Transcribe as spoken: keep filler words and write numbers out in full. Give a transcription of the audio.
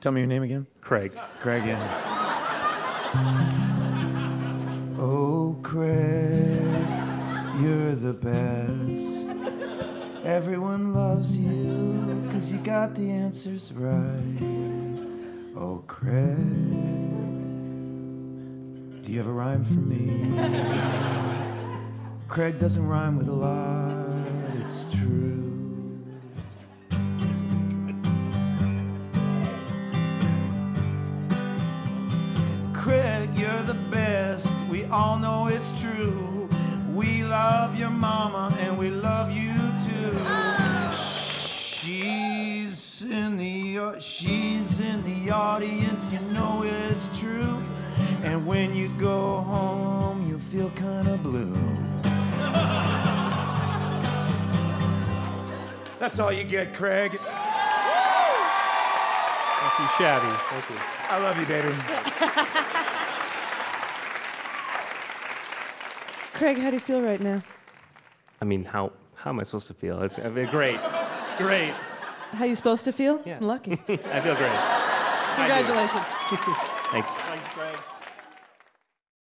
Tell me your name again. Craig. Craig, yeah. Oh, Craig, you're the best. Everyone loves you because you got the answers right. Oh, Craig, do you have a rhyme for me? Craig doesn't rhyme with a lot, it's true. Craig, you're the best, we all know it's true. We love your mama and we love you too. She's in the she's in the audience, you know it's true. And when you go home, you feel kind of blue. That's all you get, Craig. Thank you, Shabby. Thank you. I love you, baby. Craig, how do you feel right now? I mean, how how am I supposed to feel? It's I mean, great, great. How you supposed to feel? Yeah. Lucky. I feel great. Congratulations. Thanks. Thanks, Craig.